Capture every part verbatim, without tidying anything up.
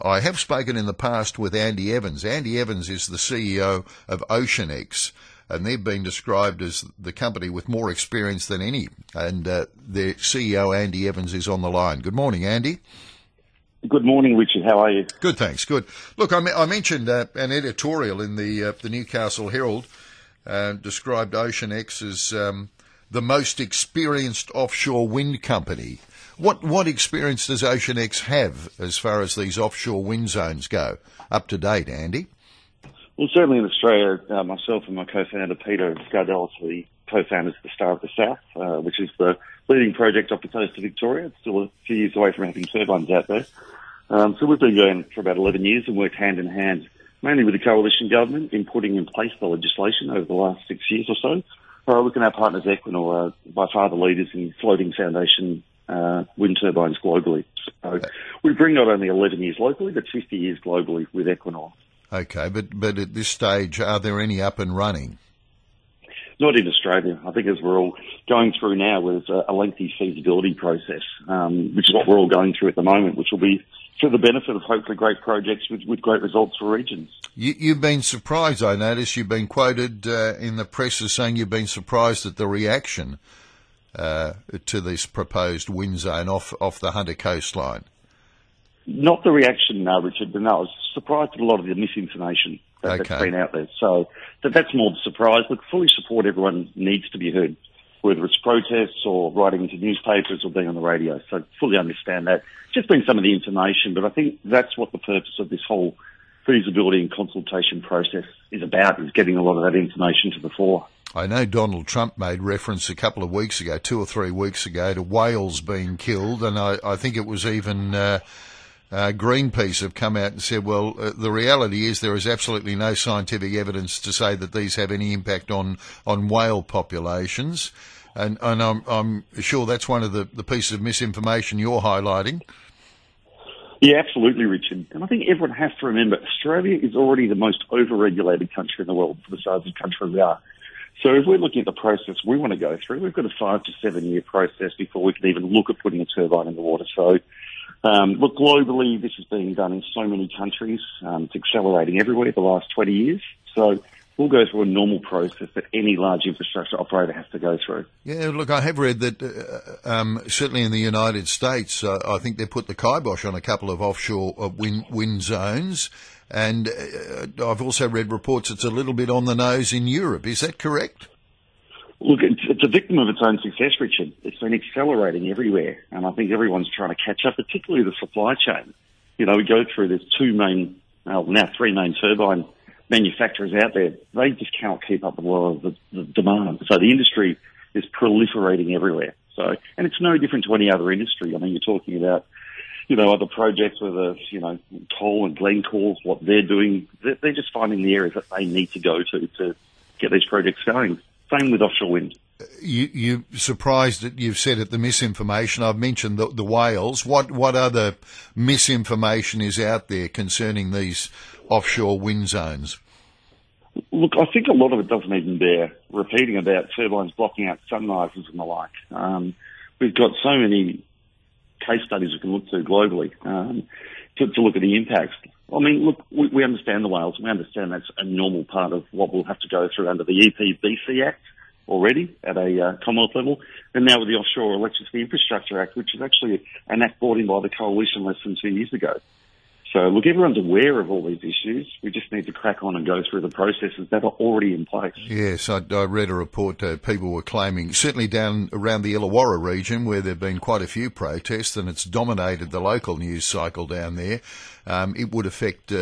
I have spoken in the past with Andy Evans. Andy Evans is the C E O of OceanX, and they've been described as the company with more experience than any. And uh, their C E O, Andy Evans, is on the line. Good morning, Andy. Good morning, Richard. How are you? Good, thanks. Good. Look, I, I mentioned uh, an editorial in the uh, the Newcastle Herald uh, described OceanX as um, the most experienced offshore wind company. What what experience does OceanX have as far as these offshore wind zones go? Up to date, Andy? Well, certainly in Australia, uh, myself and my co-founder Peter Scardell are the co-founders of the Star of the South, uh, which is the leading project off the coast of Victoria. It's still a few years away from having turbines out there. Um, so we've been going for about eleven years and worked hand in hand, mainly with the coalition government, in putting in place the legislation over the last six years or so. Uh, looking at our partners Equinor, uh, by far the leaders in floating foundation uh, wind turbines globally. So we bring not only eleven years locally, but fifty years globally with Equinor. Okay, but, but at this stage, are there any up and running? Not in Australia. I think as we're all going through now, there's a, a lengthy feasibility process, um, which is what we're all going through at the moment, which will be for the benefit of hopefully great projects with, with great results for regions. You, you've been surprised, I notice. You've been quoted uh, in the press as saying you've been surprised at the reaction uh, to this proposed wind zone off, off the Hunter coastline. Not the reaction, no, Richard, but no, I was surprised at a lot of the misinformation that, okay. that's been out there. So that, that's more the surprise. Look, fully support everyone needs to be heard, whether it's protests or writing into newspapers or being on the radio. So fully understand that. Just been some of the information, but I think that's what the purpose of this whole feasibility and consultation process is about, is getting a lot of that information to the fore. I know Donald Trump made reference a couple of weeks ago, two or three weeks ago, to whales being killed, and I, I think it was even... Uh, Uh, Greenpeace have come out and said, well, uh, the reality is there is absolutely no scientific evidence to say that these have any impact on, on whale populations. And, and I'm, I'm sure that's one of the, the pieces of misinformation you're highlighting. Yeah, absolutely, Richard. And I think everyone has to remember, Australia is already the most over-regulated country in the world for the size of country we are. So if we're looking at the process we want to go through, we've got a five to seven year process before we can even look at putting a turbine in the water. So Um, look, globally, this is being done in so many countries. Um, it's accelerating everywhere the last twenty years. So we'll go through a normal process that any large infrastructure operator has to go through. Yeah, look, I have read that uh, um, certainly in the United States, uh, I think they put the kibosh on a couple of offshore uh, wind, wind zones. And uh, I've also read reports it's a little bit on the nose in Europe. Is that correct? Look, it's, it's a victim of its own success, Richard. It's been accelerating everywhere, and I think everyone's trying to catch up, particularly the supply chain. You know, we go through, there's two main, well, now three main turbine manufacturers out there. They just cannot keep up with a lot of the, the demand. So the industry is proliferating everywhere. So, and it's no different to any other industry. I mean, you're talking about, you know, other projects, whether, you know, Toll and Glencore, what they're doing. They're, they're just finding the areas that they need to go to to get these projects going. Same with offshore wind. You, you're surprised that you've said it, the misinformation. I've mentioned the, the whales. What what other misinformation is out there concerning these offshore wind zones? Look, I think a lot of it doesn't even bear repeating about turbines blocking out sunrises and the like. Um, we've got so many case studies we can look to globally um, to, to look at the impacts. I mean, look, we, we understand the whales. We understand that's a normal part of what we'll have to go through under the E P B C Act already at a uh, Commonwealth level, and now with the Offshore Electricity Infrastructure Act, which is actually an act brought in by the Coalition less than two years ago. So, look, everyone's aware of all these issues. We just need to crack on and go through the processes that are already in place. Yes, I, I read a report uh, people were claiming, certainly down around the Illawarra region where there have been quite a few protests and it's dominated the local news cycle down there. Um, it would affect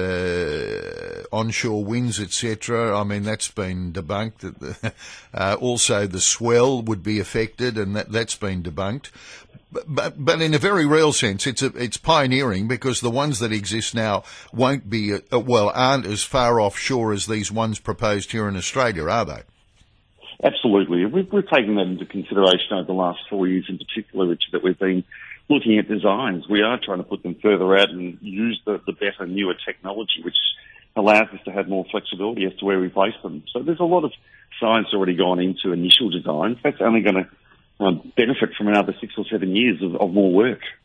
uh, onshore winds, et cetera. I mean, that's been debunked. uh, also, the swell would be affected, and that, that's been debunked. But, but, but in a very real sense, it's a, it's pioneering because the ones that exist now won't be, uh, well, aren't as far offshore as these ones proposed here in Australia, are they? Absolutely. We've, we've taken that into consideration over the last four years in particular, Richard, that we've been looking at designs. We are trying to put them further out and use the, the better, newer technology, which allows us to have more flexibility as to where we place them. So there's a lot of science already gone into initial designs. That's only going to um, benefit from another six or seven years of, of more work.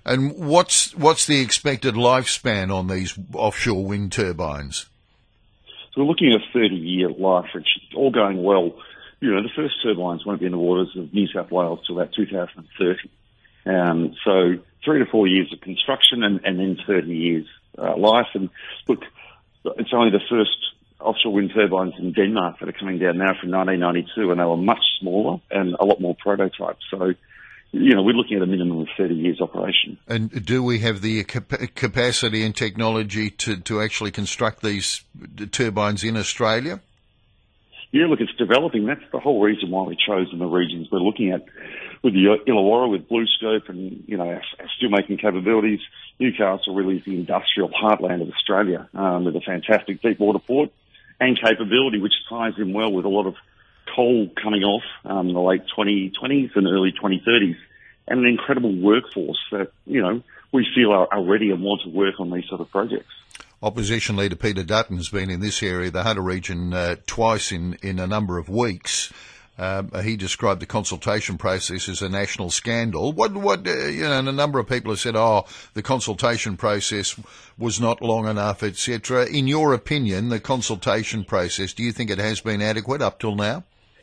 And what's what's the expected lifespan on these offshore wind turbines? So we're looking at a thirty-year life, which all going well. You know, the first turbines won't be in the waters of New South Wales till about two thousand thirty. Um, so three to four years of construction and, and then thirty years uh, life. And look, it's only the first offshore wind turbines in Denmark that are coming down now from nineteen ninety-two, and they were much smaller and a lot more prototypes. So, you know, we're looking at a minimum of thirty years operation. And do we have the cap- capacity and technology to, to actually construct these turbines in Australia? Yeah, look, it's developing. That's the whole reason why we chose in the regions we're looking at. With the Illawarra, with BlueScope and, you know, our, our steelmaking capabilities, Newcastle really is the industrial heartland of Australia, um, with a fantastic deep water port and capability, which ties in well with a lot of coal coming off um, in the late twenty twenties and early twenty thirties, and an incredible workforce that, you know, we feel are, are ready and want to work on these sort of projects. Opposition Leader Peter Dutton has been in this area, the Hunter region, uh, twice in, in a number of weeks. Um, he described the consultation process as a national scandal. What, what, uh, you know, and a number of people have said, oh, the consultation process was not long enough, et cetera. In your opinion, the consultation process, do you think it has been adequate up till now?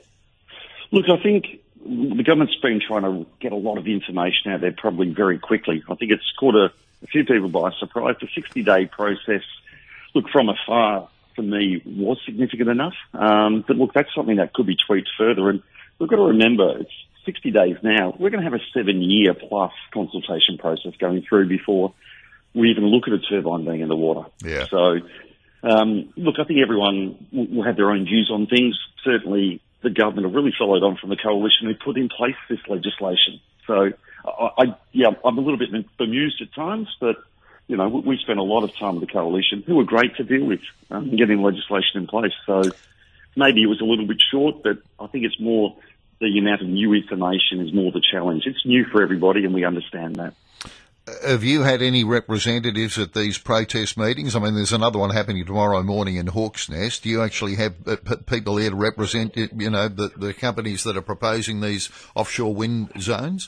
Look, I think the government's been trying to get a lot of information out there probably very quickly. I think it's caught a, a few people by surprise. The sixty-day process, look, from afar, for me, was significant enough. Um, but look, that's something that could be tweaked further. And we've got to remember, it's sixty days now. We're going to have a seven-year plus consultation process going through before we even look at a turbine being in the water. Yeah. So, um, look, I think everyone will, will have their own views on things. Certainly, the government have really followed on from the coalition who put in place this legislation. So, I, I yeah, I'm a little bit bemused at times, but you know, we spent a lot of time with the coalition, who were great to deal with, um, getting legislation in place. So maybe it was a little bit short, but I think it's more the amount of new information is more the challenge. It's new for everybody, and we understand that. Have you had any representatives at these protest meetings? I mean, there's another one happening tomorrow morning in Hawk's Nest. Do you actually have uh, p- people there to represent, you know, the, the companies that are proposing these offshore wind zones?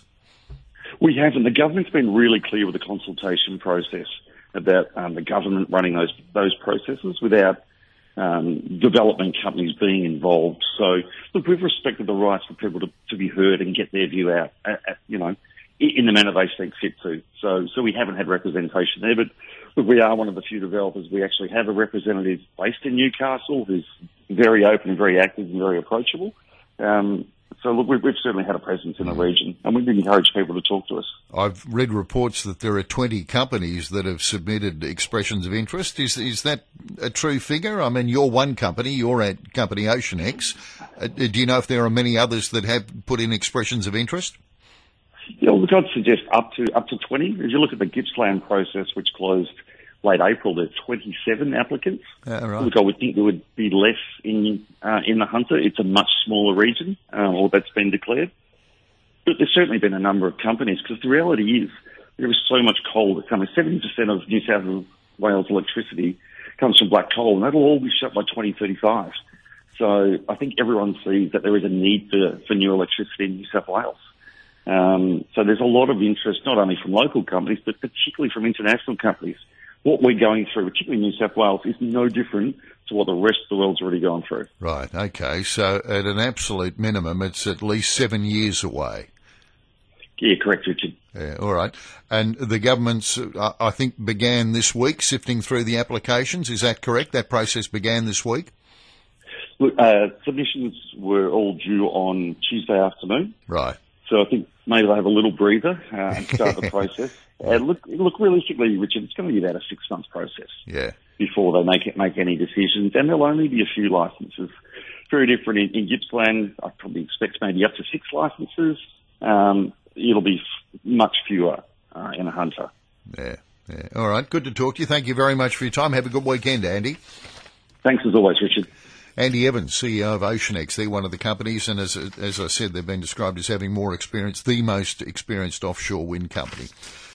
We haven't. The government's been really clear with the consultation process about um, the government running those those processes without um, development companies being involved. So, look, we've respected the rights for people to, to be heard and get their view out, at, at, you know, in the manner they see fit to. So, so we haven't had representation there, but look, we are one of the few developers. We actually have a representative based in Newcastle who's very open and very active and very approachable. Um, So, look, we've, we've certainly had a presence in the region, and we've encouraged people to talk to us. I've read reports that there are twenty companies that have submitted expressions of interest. Is is that a true figure? I mean, you're one company, you're at company OceanX. Uh, do you know if there are many others that have put in expressions of interest? Yeah, look, I'd suggest up to up to twenty. If you look at the Gippsland process, which closed late April, there's twenty-seven applicants. Uh, right. Look, I would think there would be less in uh, in the Hunter. It's a much smaller region, um, or that's been declared. But there's certainly been a number of companies, because the reality is there is so much coal that comes. seventy percent of New South Wales electricity comes from black coal, and that'll all be shut by twenty thirty-five. So I think everyone sees that there is a need for, for new electricity in New South Wales. Um, so there's a lot of interest, not only from local companies, but particularly from international companies. What we're going through, particularly in New South Wales, is no different to what the rest of the world's already gone through. Right, okay. So at an absolute minimum, it's at least seven years away. Yeah, correct, Richard. Yeah, all right. And the government's, uh, I think, began this week sifting through the applications. Is that correct? That process began this week? Look, uh, submissions were all due on Tuesday afternoon. Right. So I think maybe they'll have a little breather uh, and start the process. Uh, look, look, realistically, Richard, it's going to be about a six-month process. Yeah. Before they make it, make any decisions, and there'll only be a few licences. Very different in, in Gippsland. I probably expect maybe up to six licences. Um, it'll be f- much fewer uh, in a Hunter. Yeah, yeah. All right. Good to talk to you. Thank you very much for your time. Have a good weekend, Andy. Thanks as always, Richard. Andy Evans, C E O of OceanX. They're one of the companies, and as as I said, they've been described as having more experience, the most experienced offshore wind company.